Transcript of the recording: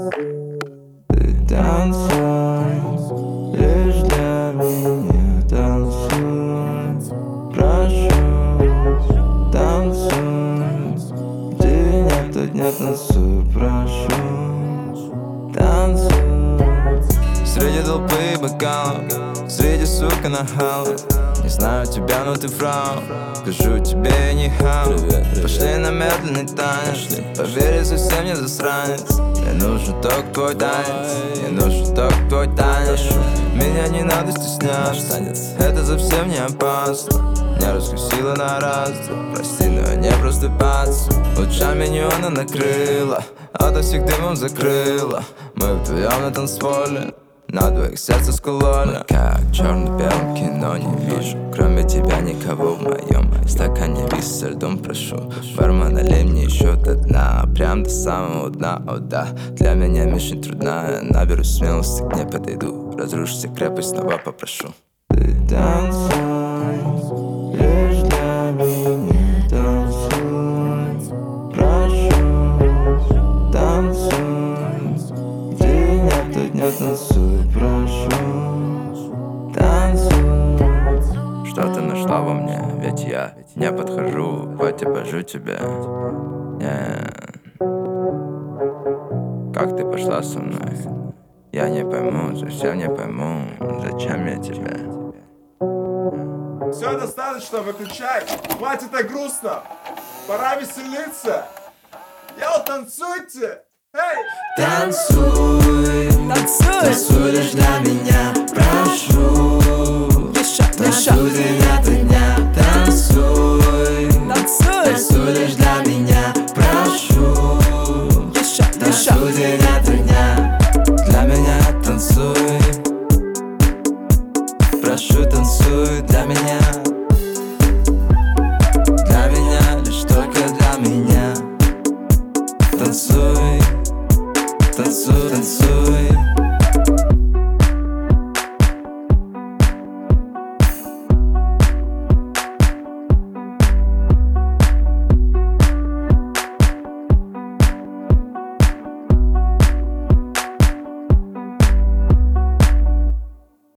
Ты танцуй, лишь для меня танцуй. Прошу, танцуй. Где нет, тут не танцуй, прошу. Танцуй. Среди толпы бокалов, среди сука нахалов. Не знаю тебя, но ты фрау. Скажу тебе не хау. Пошли на медленный танец. Поверь, я совсем не засранец. Мне нужен только твой танец. Мне нужен только твой танец. Меня не надо стесняться. Это совсем не опасно. Меня раскусило на раз. Прости, но я не просто пац. Лучами неона накрыла, ото всех дымом закрыла. Мы вдвоем на танцполе, на двоих сердце скололи. Как в черно-белом кино не вижу, кроме тебя никого в моем стакане виски со льдом, прошу. Бармен, налей мне еще до дна, прям до самого дна, о да. Для меня мишень трудная, наберусь смелости, к ней подойду. Разрушите крепость, снова попрошу. Ты танцуй, лишь для меня танцуй. Прошу, танцуй. Где нет, тут не танцуй, прошу. Танцуй. Что ты нашла во мне? Ведь я не подхожу, хоть и божу тебя. Как ты пошла со мной? Я не пойму, совсем не пойму, зачем я тебя. Все, достаточно, выключай. Хватит так грустно. Пора веселиться. Йоу, танцуйте. Эй! Танцуй, танцуй лишь для меня, прошу. Танцуй, где нет,